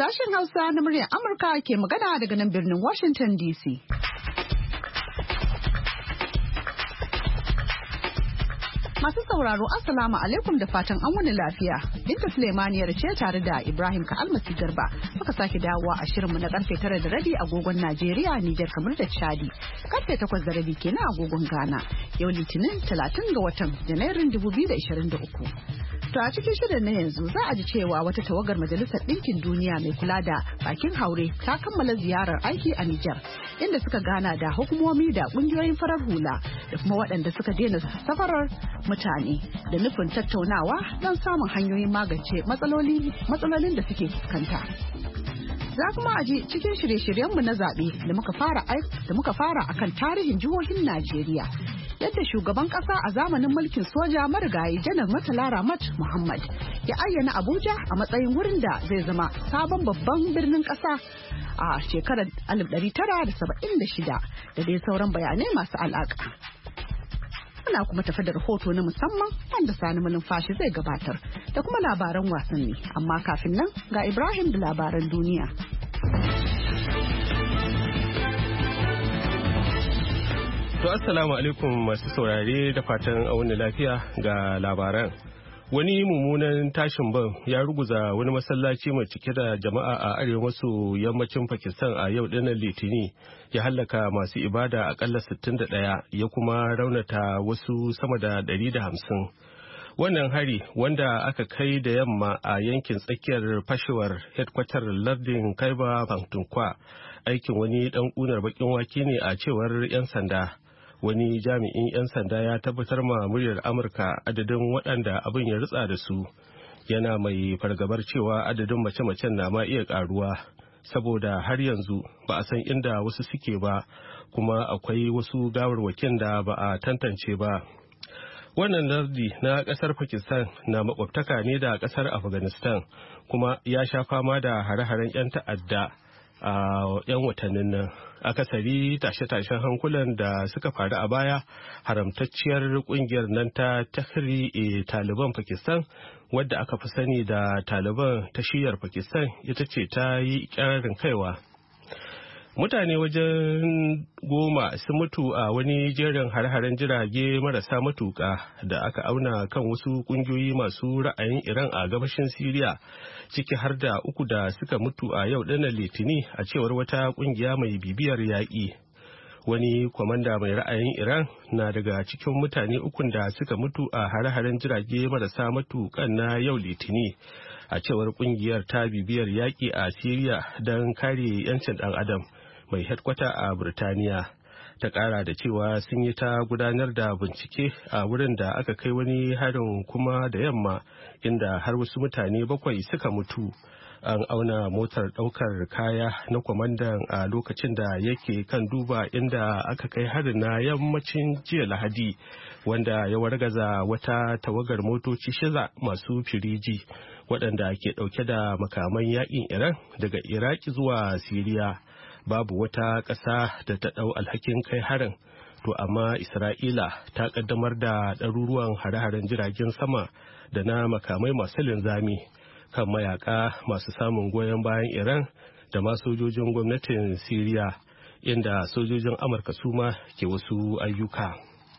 Sashen Hausa na muryar Amurka ke magana daga nan birnin Washington DC. Masu sauraro Assalamu alaikum da fatan an wani lafiya. Binta Suleimaniyar ce tare da Ibrahim Ka'almasi Garba muka sake dawowa a shirinmu na karfe 9:30 agogon Najeriya, Nijar kamar da Chadi. Karfe 8:30 kenan agogon Ghana. Yau Litinin 30 ga watan Janairun 2023. To a cikin shirin na yanzu za a ji cewa wata tawagar Majalisar Ɗinkin Duniya mai kula da bakin haure ta kammala ziyarar aiki a Nijar, inda suka gana da hukumomi da ƙungiyoyin farar hula da kuma waɗanda suka daina safarar mutane da nufin tattaunawa don samun hanyoyin magance matsalolin da suke fuskanta. Za kuma a ji cikin shirye-shiryenmu na zaɓe da muka fara akan tarihin jihohin Najeriya. Yadda shugaban kasa a zamanin mulkin soja marigayi janar Murtala Ramat Muhammad ya ayyana Abuja a matsayin wurin da zai zama sabon babban birnin kasa a shekarar 1976 da dai sauran bayanai masu alaka. Muna kuma tafi da rahoto na musamman wanda Sani Malumfashi zai gabatar da kuma labaran wasanni, amma kafin nan ga Ibrahim da labaran duniya. To assalamu alaikum masu saurare da fatan auni lafiya ga labaran. Wani mummunan tashin bam ya ruguza wani masallaci mai cike da jama'a a arewa maso yammacin Pakistan a yau dinnan Litini, ya hallaka masu ibada akalla 61 ya kuma raunata wasu sama da 150. Wannan hari wanda aka kai da yamma a yankin tsakiyar fashewar headquarter lardin Kaiba Pakhtunkhwa aikin wani dan kunar bakin wake ne a cewar 'yan sanda. Wani jami'in 'yan sanda ya tabbatar ma muryar Amurka adadin waɗanda abin ya ritsa da su, yana mai fargabar cewa adadin mace-macen na ma iya ƙaruwa saboda har yanzu ba a san inda wasu suke ba, kuma akwai wasu gawarwakin da ba a tantance ba. Wannan lardi na ƙasar Pakistan na makwabtaka ne da ƙasar Afghanistan, kuma ya sha fama da hare-haren 'yan ta'adda a 'yan watannin nan. Akasari tashe-tashen hankulan da suka faru a baya haramtacciyar kungiyar nan ta Taliban Pakistan, wadda aka fi sani da Taliban ta shiyar Pakistan, ita ce ta yi ikirarin kaiwa. Mutane wajen 10 sun mutu a wani jerin har-haren jirage marasa matuƙa da aka auna kan wasu ƙungiyoyi masu ra'ayin Iran a gabashin Siriya, ciki har da 3 da suka mutu a yau ɗanar Litini a cewar wata ƙungiya mai bibiyar yaƙi. Wani kwamanda mai ra'ayin Iran na daga cikin mutane 3 da suka mutu a har-haren jirage marasa matuƙan na yau Litini, a cewar ƙungiyar ta bibiyar yaƙi a Siriya don kare 'yancin ɗan adam mai headkwata a Burtaniya. Ta kara da cewa sun yi ta gudanar da bincike a wurin da aka kai wani harin kuma da yamma, inda har wasu mutane 7 suka mutu. An auna motar daukar kaya na kwamandan a lokacin da yake kan duba inda aka kai harin na yammacin jiya Lahadi, wanda ya wargaza wata tawagar motoci 6 masu firiji waɗanda ke ɗauke da makaman yaƙin Iran daga Iraki zuwa Siriya. Babu wata ƙasa da ta ɗau alhakin kai harin, to amma Isra'ila ta ƙaddamar da ɗaruruwan hare-haren jiragen sama da na makamai masu linzami kan mayaka masu samun goyon bayan Iran da ma sojojin gwamnatin Siriya, inda sojojin Amurka su ma ke wasu ayyuka.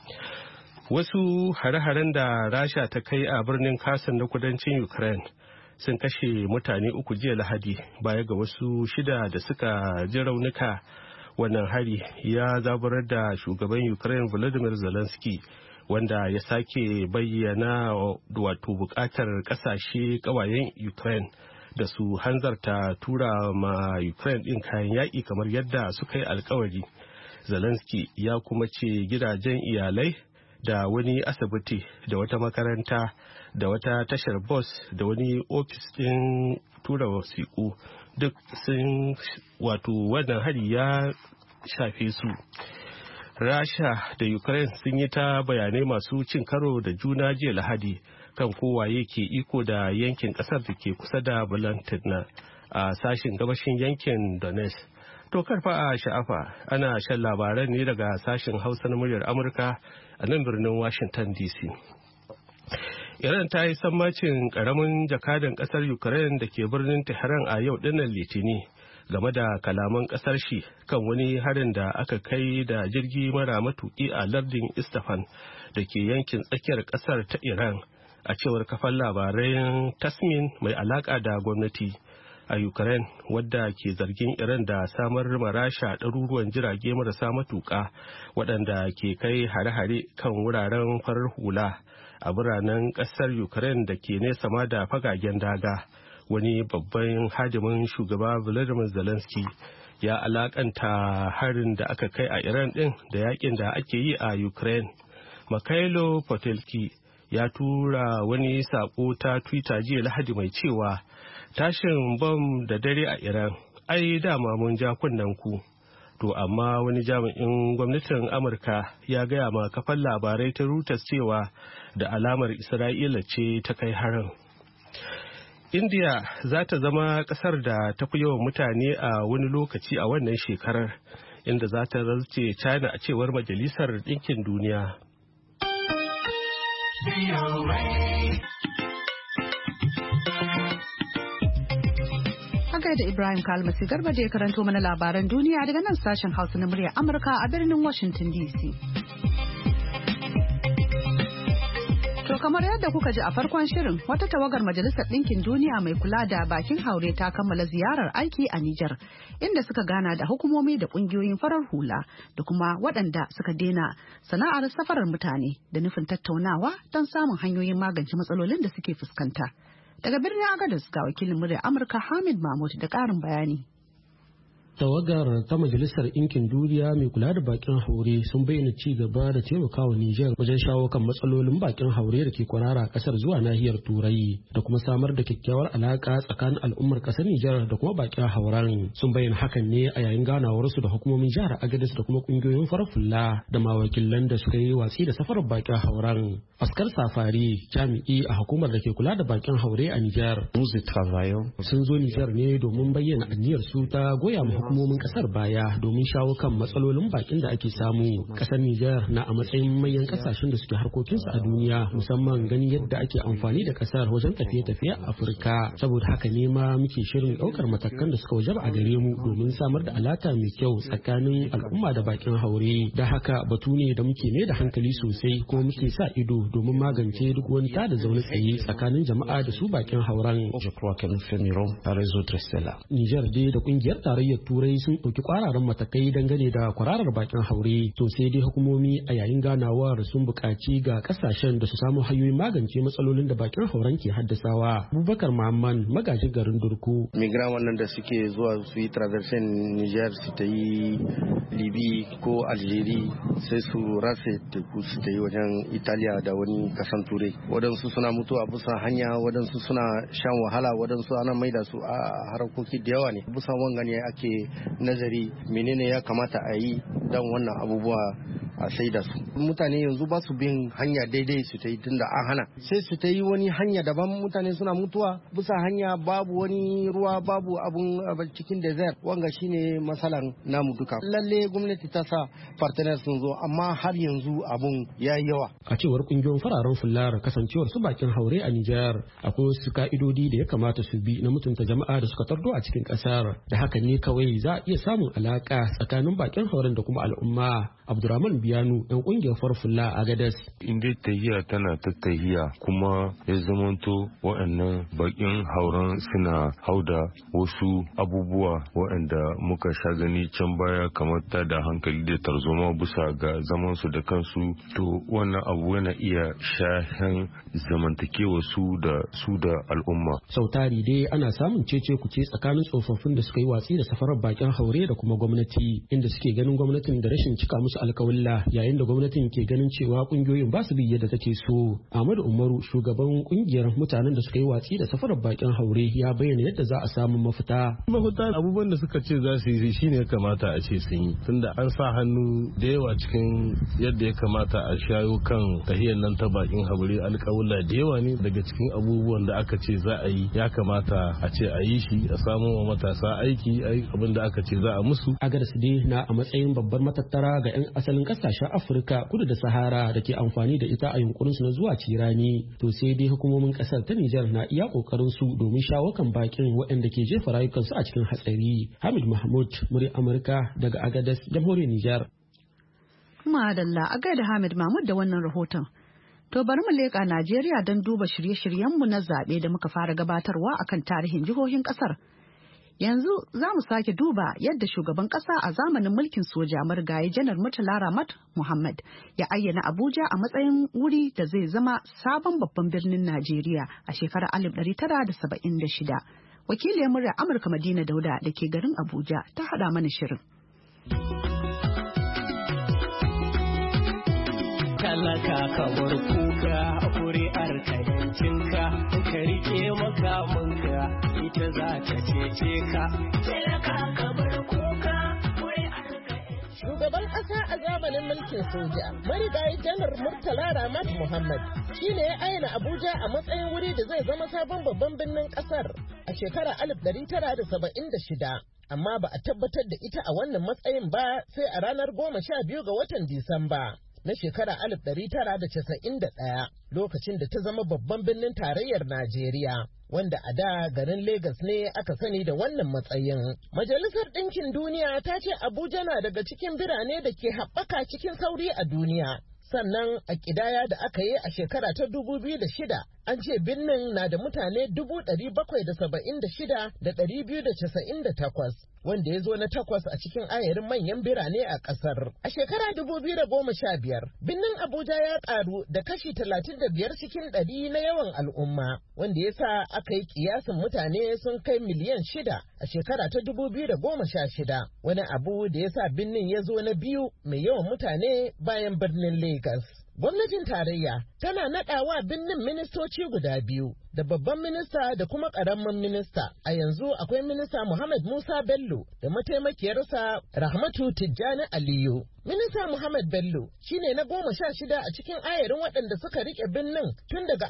Wasu hare-haren da Rasha ta kai a birnin Kherson na kudancin Ukraine sun kashe mutane 3 jiya Lahadi, baya ga wasu 6 da suka ji raunuka. Wannan hari ya zaburar da shugaban Ukraine Volodymyr Zelensky, wanda ya sake bayyana wato bukatar kasashe kawayen Ukraine da su hanzarta tura ma Ukraine din kayan yaƙi kamar yadda suka yi alkawari. Zelensky ya kuma ce gidajen iyalai da wani asibiti da wata makaranta da wata tashar bus da wani ofis ɗin tura wasiƙu duk sun wato wannan hari ya shafe su. Rasha da Ukraine sun yi ta bayanai masu cin karo da juna jiya Lahadi kan kowaye ke iko da yankin ƙasar da ke kusa da Bulantina a sashen gabashin yankin Donetsk. To karfa a sha'afa, ana shan labaran ne daga sashen Hausa na muryar Amurka a nan birnin Washington DC. Iran ta yi sammacin karamin jakadan kasar Ukraine da ke birnin Tehran a yau dinnan Litini game da kalaman kasar shi kan wani harin da aka kai da jirgi mara matuki a lardin Isfahan da ke yankin tsakiyar kasar ta Iran, a cewar kafar labarai Tasmin mai alaka da gwamnati. A Ukraine, wadda ke zargin Iran da samar marasha ɗaruruwan jirage marasa matuƙa waɗanda ke kai hare-hare kan wuraren farar hula a biranen ƙasar Ukraine da ke nesa ma da fagagen daga. Wani babban hadimin shugaba Volodymyr Zelensky ya alakanta harin da aka kai a Iran ɗin da yakin da ake yi a Ukraine. Mikhailo Podolsky ya tura wani sako ta Twitter jiya Lahadi mai cewa tashin bom da dare a Iran ai dama mun ja kunnen ku. To amma wani jami'in gwamnatin Amurka ya gaya ma kafar labarai ta Reuters cewa da alamar Isra'ila ce ta kai harin. India za ta zama kasar da ta fi yawan mutane a wani lokaci a wannan shekarar, inda za ta zarce China a cewar Majalisar Ɗinkin Duniya. Da Ibrahim Kalmasi Garba da ya karanto mana labaran duniya daga nan sashen Hausa na muryar Amurka a birnin Washington DC. To kamar yadda kuka ji a farkon shirin, wata tawagar Majalisar Ɗinkin Duniya mai kula da bakin haure ta kammala ziyarar aiki a Nijar, inda suka gana da hukumomi da ƙungiyoyin farar hula da kuma waɗanda suka daina sana'ar safarar mutane da nufin tattaunawa don samun hanyoyin magance matsalolin da suke fuskanta. Daga birnin Agadez ga wakilin murya Amurka Hamid Mahmud da ƙarin bayani. Tawagar ta Majalisar Ɗinkin Duniya mai kula da bakin haure sun bayyana ci gaba da taimakawa Nijar wajen shawo kan matsalolin bakin haure da ke kwarara kasar zuwa nahiyar Turai da kuma samar da kyakkyawar alaka tsakanin al'ummar kasar Nijar da kuma bakin hauren. Sun bayyana hakan ne a yayin ganawarsu da hukumomin jihar Agadez da kuma kungiyoyin farar fulla da mawakilan da suka yi watsi da safarar bakin hauren. Askar Safari, jami'i a hukumar da ke kula da bakin haure a Nijar, sun zo Nijar ne domin bayyana aniyar su ta goya ma hukumomin kasar baya domin shawo kan matsalolin bakin da ake samu. Kasar Nijar na a matsayin manyan kasashen da suke harkokinsu a duniya, musamman gani yadda ake amfani da kasar wajen tafiye-tafiye a Afirka. Saboda haka ne ma muke shirin daukar matakan da suka wajaba a gare mu domin samar da alaka mai kyau tsakanin al'umma da bakin haure. Da haka batu ne da muke mai da hankali sosai kuma muke sa ido domin magance duk wani tada zaune tsaye tsakanin jama'a da su bakin hauren. Nijar dai da kungiyar tarayyar Turai sun ɗauki kwararan matakai dangane da kwararar bakin haure. To sai dai hukumomi a yayin ganawar sun buƙaci ga ƙasashen da su samu hanyoyin magance matsalolin da bakin hauren ke haddasawa. Abubakar Muhammad, magajin garin Durku. Migran wannan da suke zuwa su yi traversen Niger su ta yi Libi ko Algeria sai su rasa teku su ta yi wajen Italiya da wani kasan Turai. Waɗansu suna mutuwa bisa hanya, waɗansu suna shan wahala, waɗansu ana maida su a harkoki da yawa ne. Bisa wanga ne ake nazari menene ya kamata a yi don wannan abubuwa a saida su. Mutane yanzu ba su bin hanya daidai su ta yi tunda an hana, sai su ta yi wani hanya daban. Mutane suna mutuwa bisa hanya, babu wani ruwa, babu abun cikin desert. Wanga shine matsalan namu duka. Lalle gwamnati ta sa partners sun zo, amma har yanzu abun ya yi yawa. A cewar kungiyoyin fararen fular, kasancewar su bakin haure a Nijar, akwai wasu ka'idodi da ya kamata su bi na mutunta jama'a da suka tardo a cikin kasar. Da haka ne kawai za a iya samun alaka tsakanin bakin hauren da kuma al'umma. Abdurrahman Biyanu, ɗan ƙungiyar farfulla a Gadas. In dai tahiya tana ta tahiya kuma ya zamanto waɗannan bakin hauren suna hauda wasu abubuwa waɗanda muka sha gani can baya kamar ta da hankali da tarzoma bisa ga zaman su da kansu, to wannan abu yana iya shahen zamantakewa su da al'umma. Sautari dai ana samun cece kuce tsakanin tsofaffin da suka yi watsi da safarar bakin haure da kuma gwamnati, inda suke ganin gwamnatin da rashin cika musu alkawalla, yayin da gwamnatin ke ganin cewa kungiyoyin ba su bi yadda take so. Ahmadu Umaru, shugaban kungiyar mutanen da suka yi watsi da safarar bakin haure, ya bayyana yadda za a samu mafita. Mafita abubuwan da suka ce za su yi shine ya kamata a ce sun yi, tunda an sa hannu da yawa cikin yadda ya kamata a shayo kan tahiyar nan ta bakin haure. Alkawalla da yawa ne daga cikin abubuwan da aka ce za a yi, ya kamata a ce a yi shi, a samu wa matasa aiki abin da aka ce za a musu. Agadez dai na a matsayin babbar matattara ga 'yan asalin kasashe kasashen Afirka kudu da Sahara da ke amfani da ita a yunkurinsu na zuwa cirani. To sai dai hukumomin kasar ta Nijar na iya kokarin su domin shawo kan bakin waɗanda ke jefa rayukansu a cikin hatsari. Hamid Mahmud, murya Amurka daga Agadez, Jamhuriyar Nijar. Madalla, a gaida Hamid Mahmud da wannan rahoton. To bari mu leƙa Najeriya don duba shirye-shiryenmu na zaɓe da muka fara gabatarwa akan tarihin jihohin ƙasar. Yanzu za mu sake duba yadda shugaban ƙasa a zamanin mulkin soja marigayi Janar Murtala Ramat Muhammad ya ayyana Abuja a matsayin wuri da zai zama sabon babban birnin Najeriya a shekarar 1976. Wakiliyar muryar Amurka Madina Dauda da ke garin Abuja ta haɗa mana shirin. Talaka ka bar kuka kuri'ar ka yancinka ka rike makamanka ita za ta cece ka. Talaka ka bar kuka kuri'ar ka. Shugaban ƙasa a zamanin mulkin soja marigayi Janar Murtala Ramat Muhammad shine ya ayyana Abuja a matsayin wuri da zai zama sabon babban birnin ƙasar a shekarar 1976. Amma ba a tabbatar da ita a wannan matsayin ba sai a ranar 12 ga watan Disamba na shekara 1991 lokacin da ta zama babban birnin tarayyar Najeriya, wanda a da garin Legas ne aka sani da wannan matsayin. Majalisar Ɗinkin Duniya ta ce Abuja na daga cikin birane da ke haɓaka cikin sauri a duniya. Sannan a ƙidaya da aka yi a shekara ta 2006 an ce birnin na da mutane 776,298 wanda ya zo na 8 a cikin ayarin manyan birane a ƙasar. A shekara 2015 birnin Abuja ya ƙaru da kashi 35 cikin 100 na yawan al'umma, wanda ya sa aka yi ƙiyasin mutane sun kai miliyan 6 a shekara ta 2016, wani abu da ya sa birnin ya zo na biyu mai yawan mutane bayan birnin Legas. Gwamnatin tarayya tana naɗawa birnin ministoci guda biyu, da babban minista da kuma ƙaramin minista. A yanzu akwai minista Muhammad Musa Bello da mataimakiyarsa Rahmatu Tijjani Aliyu. Minista Muhammad Bello shine na 16 a cikin ayarin waɗanda suka riƙe birnin tun daga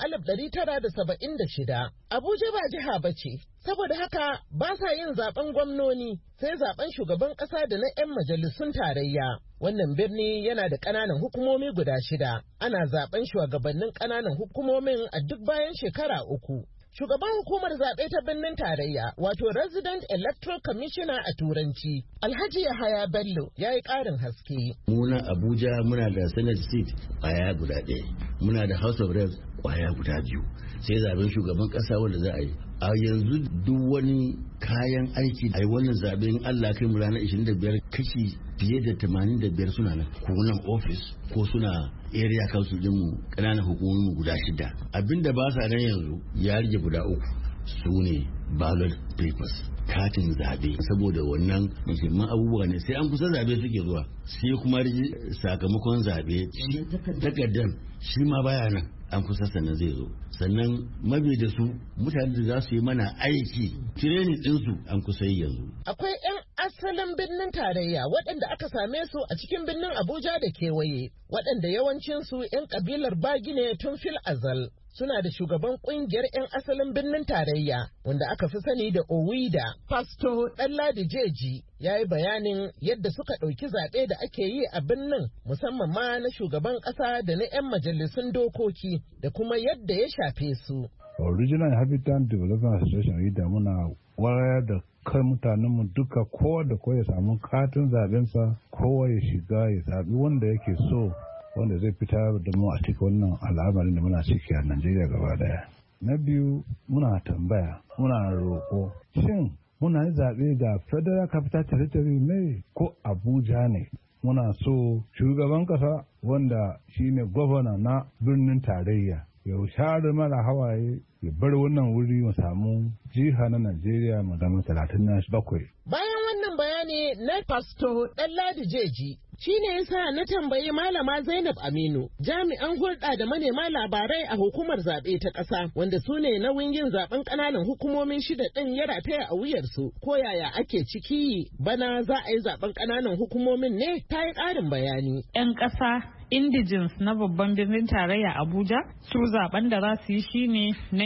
1976. Abuja ba jiha ba ce, saboda haka ba sa yin zaben gwamnoni sai zaben shugaban ƙasa da na 'yan majalisun tarayya. Wannan birni yana da ƙananan hukumomi guda 6. Ana zaben shugabannin ƙananan hukumomin a duk bayan shekara 3. Shugaban hukumar zaɓe ta birnin tarayya, wato Resident Electoral Commissioner a Turanci, Alhaji Yahaya Bello ya yi ƙarin haske. Muna Abuja muna da Senate seat ƙwaya guda 1, muna da House of Reps ƙwaya guda 2, sai zaben shugaban ƙasa wanda za a yi. A yanzu duk wani kayan aiki a yi wannan zaɓen Allah kai mu ranar 25 kashi fiye da 85 suna nan, ko nan office ko suna area council dinmu ƙananan hukumomi guda 6. Abinda ba sa nan yanzu ya rage guda 3, su ne ballot papers, katin zabe. Saboda wannan muhimman abubuwa ne sai an kusa zabe suke zuwa, sai kuma sakamakon zabe takardar shi ma baya nan, an kusa sannan zai zo. Sannan mabi da su mutane da za su yi mana aiki training ɗinsu an kusa yi yanzu. Akwai 'yan asalin birnin tarayya waɗanda aka same su a cikin birnin Abuja da kewaye, waɗanda yawancinsu 'yan ƙabilar Bagi ne tun fil azal. Suna da shugaban ƙungiyar 'yan asalin birnin tarayya wanda aka fi sani da Owida, Pasto Ɗanladi Jeji, ya yi bayanin yadda suka ɗauki zaɓe da ake yi a birnin, musamman ma na shugaban ƙasa da na 'yan majalisun dokoki, da kuma yadda ya shafe su. Original Habitat Development Association da muna wayar da kan mutanenmu duka, kowa da kowa ya samu katin zaɓensa, kowa ya shiga ya zaɓi wanda yake so, wanda zai fitar da mu a cikin wannan al'amarin da muna ciki a Najeriya gaba daya. Na biyu, muna tambaya, muna roƙo, shin muna yi zaɓe da Federal Capital Territory ne ko Abuja ne? Muna so shugaban ƙasa wanda shine gwamna na birnin tarayya ya share mana hawaye, ya bar wannan wuri mu samu jiha na Najeriya mu zama 37. Bayan wannan bayani na Pasto Ɗanladi Jeji, shi ne yasa na tambayi Malama Zainab Aminu, jami'an hulɗa da manema labarai a hukumar zaɓe ta ƙasa, wanda su ne nauyin yin zaɓen ƙananan hukumomin 6 ɗin ya rataya a wuyarsu, ko yaya ake ciki bana za a yi zaɓen ƙananan hukumomin ne, ta yi ƙarin bayani. 'Yan ƙasa indigens na babban birnin tarayya Abuja, su zaɓen da za su yi shine na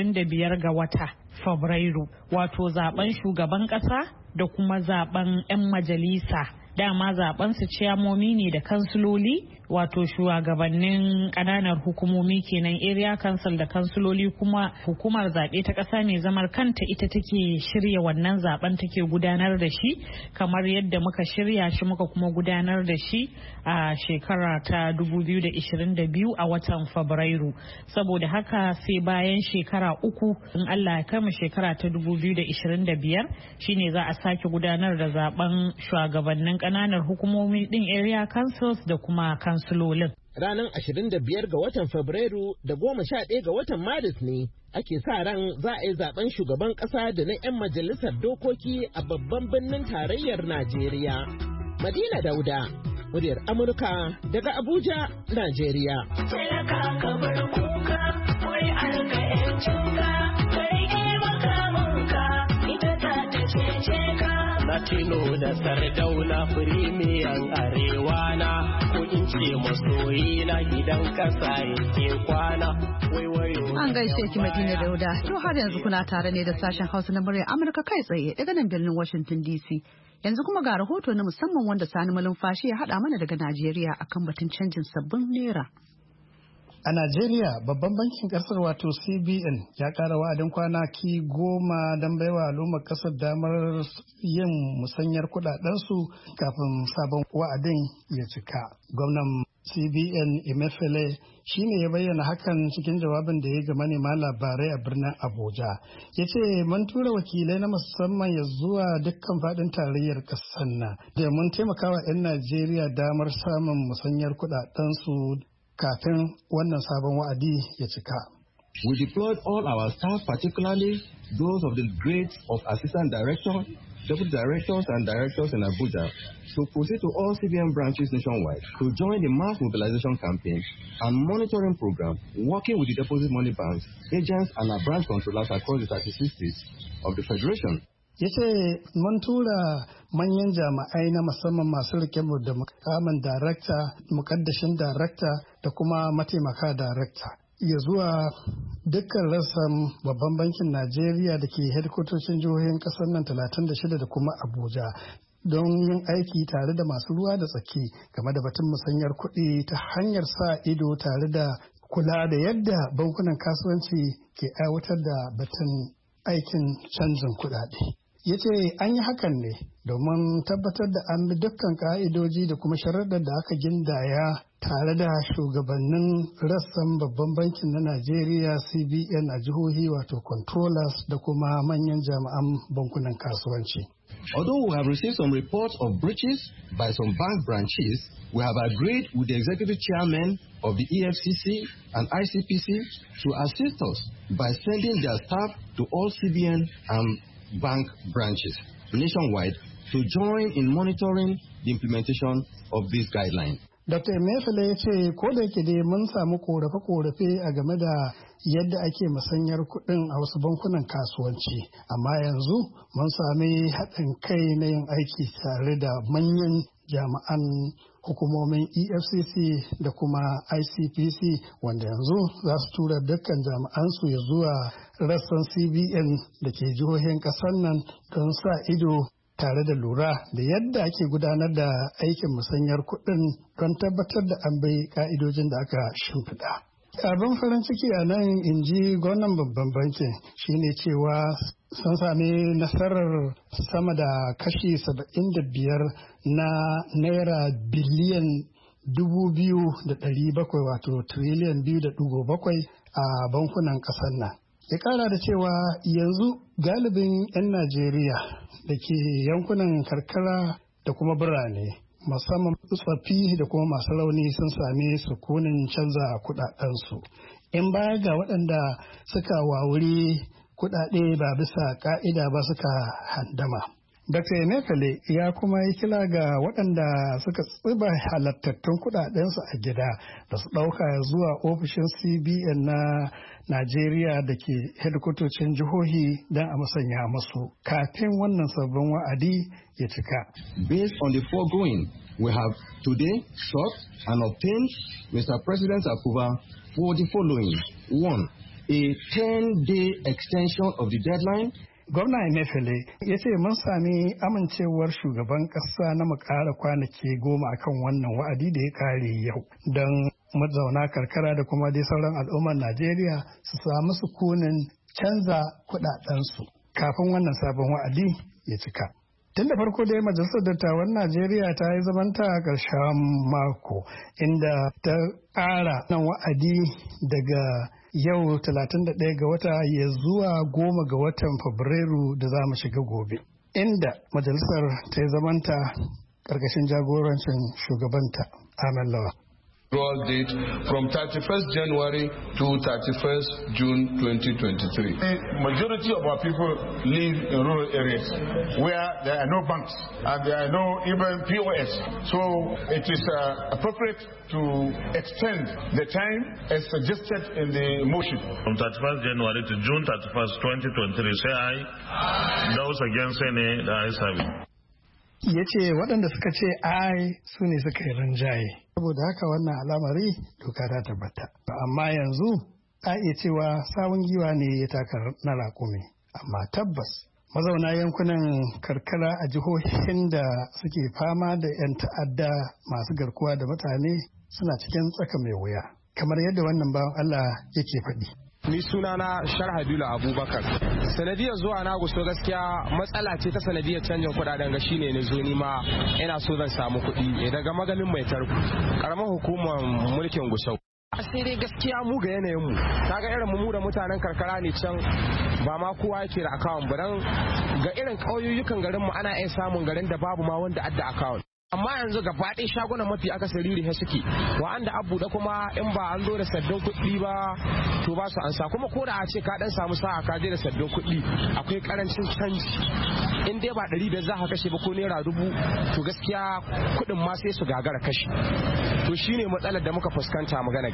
25 ga wata Fabrairu, wato zaɓen shugaban ƙasa da kuma zaɓen 'yan majalisa dama zaben su ciyamomi ne da kansiloli, wato shugabannin ƙananan hukumomi kenan, area council da kansiloli, kuma hukumar zaɓe ta ƙasa mai zamar kanta ita take shirya wannan zaben, take gudanar da shi kamar yadda muka shirya shi muka kuma gudanar da shi a shekara ta 2022 a watan Fabrairu. Saboda haka sai bayan shekara 3 in Allah ya kama shekara ta 2025 shine za a sake gudanar da zaben shugabannin ƙananan hukumomi din area councils da kuma kansilolin. Ranar 25 ga watan Fabrairu da 11 ga watan Maris ne ake sa ran za a yi zaben shugaban ƙasa da na 'yan majalisar dokoki a babban birnin tarayyar Najeriya. Madina Dauda, muryar Amurka daga Abuja, Najeriya. Latino da Sardauna firimiyan arewa na, ko in ce masoyi na gidan kasa yake kwana. An gaishe ki Madina Dauda. To har yanzu kuna tare ne da sashen Hausa na muryar Amurka kai tsaye daga nan birnin Washington DC. Yanzu kuma ga rahoto na musamman wanda Sani Malumfashi ya haɗa mana daga Najeriya akan batun canjin sabbin naira. A Najeriya, babban bankin kasar wato CBN ya ƙara wa'adin kwanaki 10 don baiwa al'ummar kasar damar yin musanyar kudadensu kafin sabon wa'adin ya cika. Gwamnan CBN Emefiele shi ne ya bayyana hakan cikin jawabin da ya ga manema labarai a birnin Abuja. Ya ce mun tura wakilai na musamman ya zuwa dukkan faɗin tarayyar ƙasar nan da mun taimakawa 'yan Najeriya damar samun musanyar kudadensu kafin wannan sabon wa'adi ya cika. We deployed all our staff, particularly those of the grades of assistant director, deputy directors and directors in Abuja, to proceed to all CBN branches nationwide to join the mass mobilization campaign and monitoring program, working with the deposit money banks, agents and our branch controllers across the 36 states of the Federation. Ya ce mun tura manyan jami'ai na musamman masu rike da mukamin darakta, mukaddashin darakta da kuma mataimaka darakta ya zuwa dukkan rassan babban bankin Najeriya da ke hedkwatocin jihohin kasar nan 36 da kuma Abuja don yin aiki tare da masu ruwa da tsaki game da batun musanyar kuɗi ta hanyar sa ido tare da kula da yadda bankunan kasuwanci ke aiwatar da batun aikin canjin kuɗaɗe. Ya ce an yi hakan ne domin tabbatar da an bi dukkan ka'idoji da kuma sharaɗar da aka gindaya tare da shugabannin rassan babban bankin na Najeriya CBN a jihohi wato controllers da kuma manyan jami'an bankunan kasuwanci. Although we have received some reports of breaches by some bank branches, we have agreed with the executive chairman of the EFCC and ICPC to assist us by sending their staff to all CBN and bank branches nationwide to join in monitoring the implementation of these guidelines. Dr. Emefiele ya ce ko da yake dai mun samu korafe-korafe a game da yadda ake musanyar kuɗin a wasu bankunan kasuwanci, amma yanzu mun sami haɗin kai na yin aiki tare da manyan jami'an hukumomin EFCC da kuma ICPC wanda yanzu za su tura dukkan jami'ansu ya zuwa rassan CBN da ke jihohin ƙasar nan don sa ido tare da lura da yadda ake gudanar da aikin musanyar kuɗin don tabbatar da an bai ka'idojin da aka shimfiɗa. Abin farin ciki a nan in ji gwamnan babban bankin shine cewa sun sami nasarar sama da kashi 75 na naira biliyan 2,700 wato triliyan 2.7 a bankunan ƙasar nan. Ya kara da cewa yanzu galibin 'yan Najeriya da ke yankunan karkara da kuma birane musamman tsofaffi da kuma masu rauni sun sami sukunin canza kudadensu. In baya ga waɗanda suka wawuri kudade ba bisa ka'ida ba suka handama. Dr. Emefiele ya kuma yi kira ga waɗanda suka tsiba halattattun kudadensu a gida da su ɗauka zuwa ofishin CBN na Najeriya da ke hedkwatocin jihohi don a musanya musu kafin wannan sabbin wa'adi ya cika. Based on the foregoing, we have today sought and obtained Mr. President's approval for the following. 1. A 10-day extension of the deadline. Gwamna Emefiele ya ce mun sami amincewar shugaban ƙasa na mu ƙara kwanaki 10 akan wannan wa'adi da ya ƙare yau don mazauna karkara da kuma dai sauran al'ummar Najeriya su samu sukunin canza kuɗaɗensu kafin wannan sabon wa'adi ya cika. Tun da farko dai Majalisar Dattawan Najeriya ta yi zamanta a ƙarshen mako inda ta ƙara nan wa'adi daga yau 31 ga wata ya zuwa 10 ga watan Fabrairu da za mu shiga gobe. Inda majalisar ta yi zamanta ƙarƙashin jagorancin shugabanta Ahmed Lawan. Date from 31st January to 31st June 2023. The majority of our people live in rural areas where there are no banks and there are no even POS. So it is appropriate to extend the time as suggested in the motion. From 31st January to June 31st, 2023. Say aye. Those against say nay. The ayes have it. Ya ce waɗanda suka ce ai su ne suka yi rinjaye. Saboda haka wannan al'amari doka ta tabbata. Amma yanzu a iya cewa sabon giwa ne ya taka na raƙumi. Amma tabbas mazauna yankunan karkara a jihohin da suke fama da 'yan ta'adda masu garkuwa da mutane suna cikin tsaka mai wuya. Kamar yadda wannan bawan Allah yake faɗi. Ni sunana Sharhabila Abubakar. Sanadiyar zuwa na Guso gaskiya matsala ce ta sanadiyar canjin kuɗaɗen ga shine ne zo ni ma ina so zan samu kuɗi daga magamin mai tarko karamar hukumar mulkin Gusau. Sai dai gaskiya mu ga yanayin mu kaga irin mu da mutanen karkara ne can ba ma kowa yake da account ba dan ga irin ƙauyukan garin mu ana iya samun garin da babu ma wanda adda account. Amma yanzu gaba ɗaya shagunan mafi akasari rihe suke wa'anda abu da kuma in ba an zo da sabbin kuɗi ba to ba su ansa kuma ko da a ce ka dan samu sa'a ka je da sabbin kuɗi akwai karancin canji in dai ba 500 za ka kashe ba ko naira 1000 to gaskiya kuɗin ma sai su gagara kashe to shine matsalar da muka fuskanta magana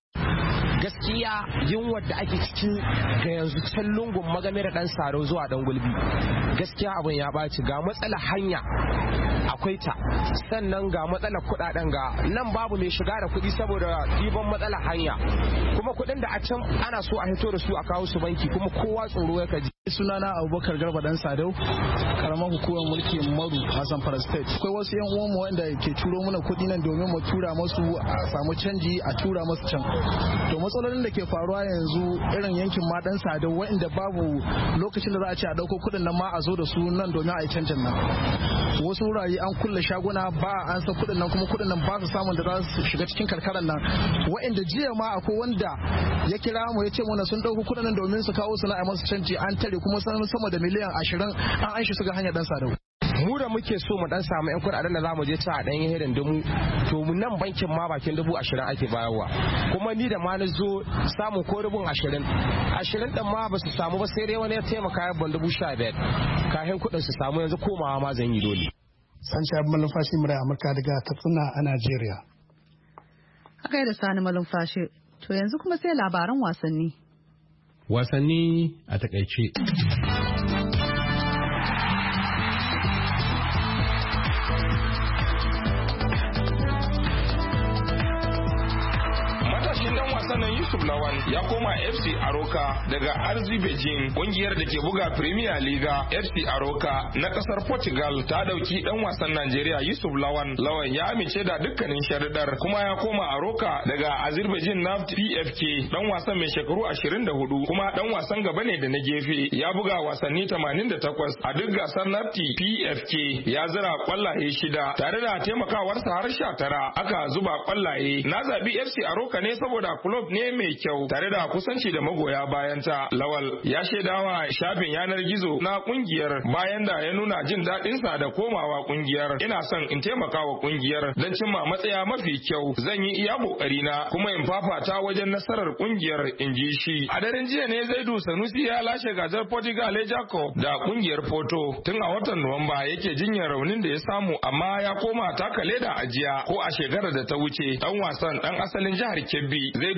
gaskiya yunwar da ake cikin ga yanzu can lungun magame da dan saro zuwa dan gulbi gaskiya abin ya ɓaci ga matsalar hanya akwai ta sannan ga matsalar kuɗaɗen ga nan babu mai shiga da kuɗi saboda ɗiban matsalar hanya kuma kuɗin da a can ana so a hito da su a kawo su banki kuma kowa tsoro ya kaji. Sunana Abubakar Garba dan Sadau karamar hukumar mulkin Maru a Zamfara State. Akwai wasu yan uwan mu wanda ke turo mana kuɗi nan domin mu tura musu a samu canji a tura musu can. To matsalolin da ke faruwa yanzu irin yankin ma dan Sadau wanda babu lokacin da za a ce a dauko kuɗin nan ma a zo da su nan domin a yi canjin nan. Wasu wurare an kulle shaguna ba an san kuɗin nan kuma kuɗin nan ba su samun da za su shiga cikin karkaran nan. Wa'inda jiya ma akwai wanda ya kira mu ya ce mana sun dauko kuɗin nan domin su kawo su na a masu canji an tare kuma sama da miliyan 20 an aishi su ga hanyar dan Sadau. Mu da muke so mu dan samu yan kuɗaɗen da zamu je ci a dan hirin dumu to mu nan bankin ma bakin 20,000 ake bayarwa kuma ni da ma na zo samu ko 20,000 din ma ba su samu ba sai dai wani ya taimaka ya ban 15,000 kafin kuɗin su samu yanzu komawa ma zan yi dole. Sanci Abu Malumfashi murai Amurka daga Katsina a Najeriya. Haka da Sani Malumfashi to yanzu kuma sai labaran wasanni. Wasanni a takaice. sannan Yusuf Lawan ya koma FC Aroka daga RZ Beijing, kungiyar da ke buga Premier League. FC Aroka na kasar Portugal ta dauki dan wasan Najeriya Yusuf Lawan. Lawan ya amince da dukkanin sharuɗar kuma ya koma Aroka daga Azerbaijan Naft PFK. Dan wasan mai shekaru 24 kuma dan wasan gaba ne da na gefe. Ya buga wasanni 88 a duk gasar Nafti PFK. Ya zira kwallaye 6 tare da taimakawarsa har 19 aka zuba kwallaye. Na zabi FC Aroka ne saboda club ne mai kyau tare da kusanci da magoya bayanta. Lawal ya shaidawa shafin yanar gizo na kungiyar bayan da ya nuna jin daɗinsa da komawa kungiyar. Ina son in taimaka wa kungiyar don cimma matsaya mafi kyau. Zan yi iya kokari na kuma in fafata wajen nasarar kungiyar, in ji shi. A daren jiya ne Zaidu Sanusi ya lashe gasar Portugal Jacob da kungiyar Porto. Tun a watan Nuwamba yake jinyar raunin da ya samu amma ya koma taka leda a jiya ko a shekarar da ta wuce. Dan wasan dan asalin jihar Kebbi Zaidu Sanusi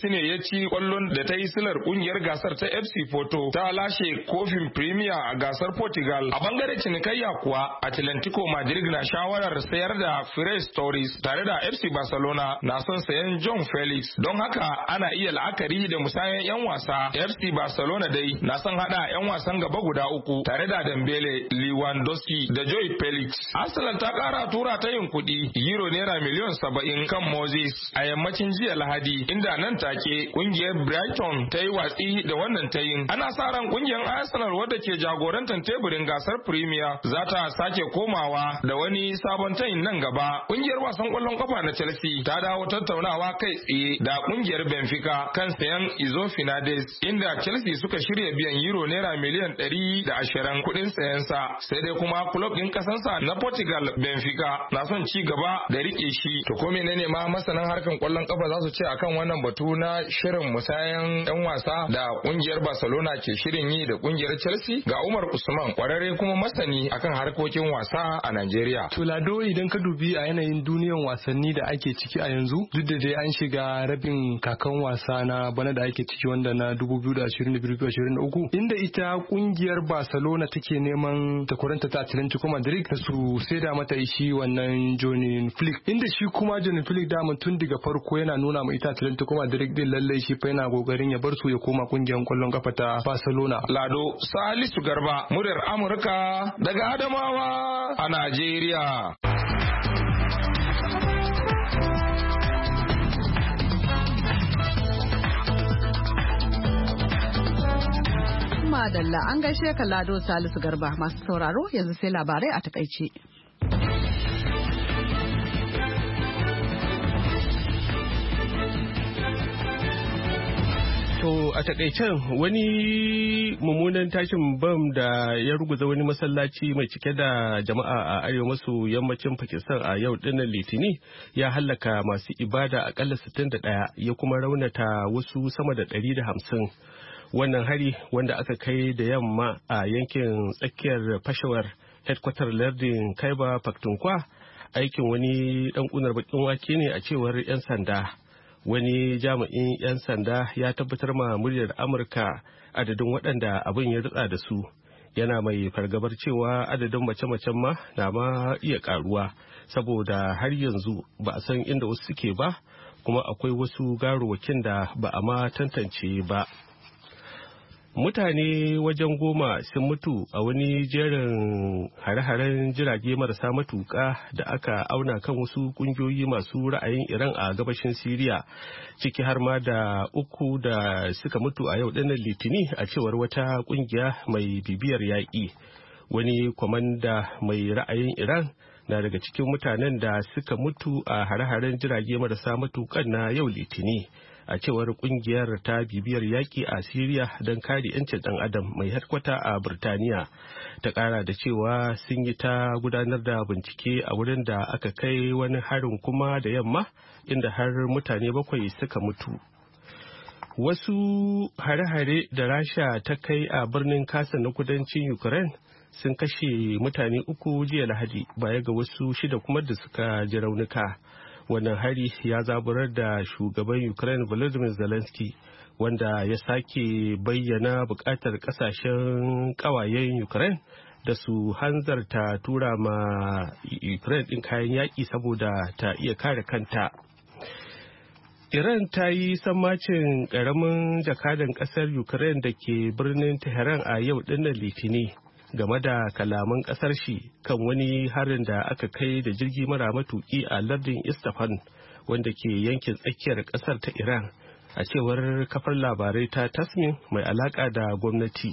ne ya ci kwallon da ta yi silar kungiyar gasar ta FC Porto ta lashe kofin Premier a gasar Portugal. A bangare cinikayya kuwa Atlético Madrid na shawarar sayar da Ferran Torres tare da FC Barcelona na son sayan John Felix. Don haka ana iya la'akari da musayan 'yan wasa. FC Barcelona dai na son hada 'yan wasan gaba guda uku tare da Dembele, Lewandowski da Joe Felix. Arsenal ta kara tura ta yin kuɗi euro naira miliyan 70 kan Moses a yammacin jiya Lahadi, inda nan take kungiyar Brighton ta yi watsi da wannan tayin. Ana sa ran kungiyar Arsenal wadda ke jagorantar teburin gasar Premier za ta sake komawa da wani sabon tayin nan gaba. Kungiyar wasan kwallon kafa na Chelsea ta dawo tattaunawa kai tsaye da kungiyar Benfica kan sayan Izo Fernandez, inda Chelsea suka shirya biyan euro naira miliyan 120 kuɗin sayansa. Sai dai kuma club din kasansa na Portugal Benfica na son ci gaba da rike shi. To ko menene ma masanan harkan kwallon kafa za su ce akan wannan batu na shirin musayan yan wasa da kungiyar Barcelona ke shirin yi da kungiyar Chelsea? Ga Umar Usman, kwararre kuma masani akan harkokin wasa a Najeriya. To Lado, idan ka dubi a yanayin duniyan wasanni da ake ciki a yanzu, duk da dai an shiga rabin kakan wasa na bana da ake ciki wanda na 2022-2023, inda ita kungiyar Barcelona take neman takwaranta ta Atletico Madrid da su saida mata shi wannan Johnny Flick, inda shi kuma Johnny Flick da tun daga farko yana nuna ma ita Atletico Madrid din lallai shi fa yana kokarin ya bar su ya koma kungiyar kwallon kafa ta Barcelona. Lado Salisu Garba, muryar Amurka daga Adamawa a Najeriya. Madalla an gaishe ka Lado Salisu Garba. Masu sauraro yanzu sai labarai a takaice. To a takaicen wani mummunan tashin bam da ya ruguza wani masallaci mai cike da jama'a a arewa maso yammacin Pakistan a yau dinnan Litini ya hallaka masu ibada akalla 61 ya kuma raunata wasu sama da 150. Wannan hari wanda aka kai da yamma a yankin tsakiyar Peshawar, headquarter lardin Khyber Pakhtunkhwa, aikin wani dan kunar bakin wake ne a cewar 'yan sanda. Wani jami'in 'yan sanda ya tabbatar ma muryar Amurka adadin waɗanda abin ya rutsa da su, yana mai fargabar cewa adadin mace-macen ma na ma iya karuwa saboda har yanzu ba a san inda wasu suke ba, kuma akwai wasu garuwakin da ba a ma tantance ba. Mutane wajen 10 sun mutu a wani jerin hare-haren jirage marasa matuƙa da aka auna kan wasu ƙungiyoyi masu ra'ayin Iran a gabashin Siriya, ciki har ma da 3 da suka mutu a yau ɗinnan Litini a cewar wata ƙungiya mai bibiyar yaƙi. Wani kwamanda mai ra'ayin Iran na daga cikin mutanen da suka mutu a hare-haren jirage marasa matuƙan na yau Litini, a cewar kungiyar ta bibiyar yaƙi a Siriya don kare 'yancin ɗan adam mai harkwata a Birtaniya. Ta ƙara da cewa sun yi ta gudanar da bincike a wurin da aka kai wani harin kuma da yamma, inda har mutane 7 suka mutu. Wasu hare-hare da Rasha ta kai a birnin Kherson na kudancin Ukraine sun kashe mutane 3 jiya Lahadi, baya ga wasu 6 kuma da suka ji raunuka. Wannan hari ya zaburar da shugaban Ukraine Volodymyr Zelensky, wanda ya sake bayyana bukatar kasashen kawayen Ukraine da su hanzarta tura ma Ukraine din kayan yaƙi saboda ta iya kare kanta. Iran ta yi sammacin ƙaramin jakadan ƙasar Ukraine da ke birnin Tehran a yau dinnan Litini game da kalaman kasar shi kan wani harin da aka kai da jirgi mara matuki a lardin Isfahan wanda ke yankin tsakiyar kasar ta Iran, a cewar kafar labarai ta Tasnim mai alaka da gwamnati.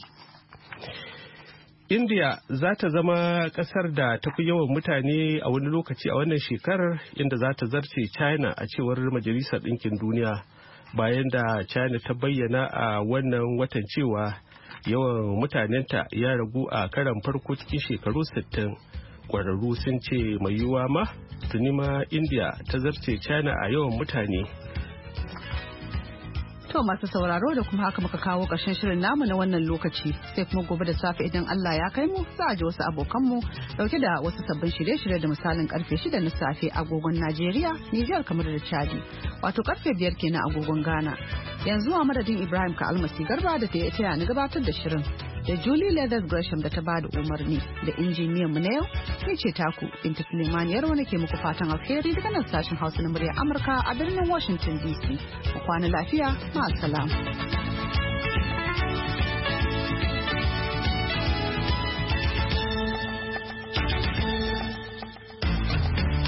India za ta zama kasar da ta fi yawan mutane a wani lokaci a wannan shekarar, inda za ta zarce China a cewar Majalisar Ɗinkin Duniya, bayan da China ta bayyana a wannan watan cewa yawan mutanenta ya ragu a karan farko cikin shekaru 60. Kwararru sun ce mai yiwuwa ma tuni ma India ta zarce China a yawan mutane. To masu sauraro da kuma haka muka kawo ƙarshen shirin namu na wannan lokaci sai kuma gobe da safe idan Allah ya kai mu za a ji wasu abokanmu dauke da wasu sabbin shirye-shirye da misalin karfe 6 na safe agogon Najeriya, Nijar kamar da Chadi. Wato karfe 5 kenan agogon Ghana. Yanzu a madadin Ibrahim ka almasi garba da ta yi ni gabatar da shirin. Da Julie Leathers Gresham da ta ba da umarni da injiniyan mu na yau ni ce taku Binta Suleiman Yarwa nake muku fatan alheri daga nan sashen Hausa na murya Amurka a birnin Washington DC. Ku kwana lafiya, ma'assalam.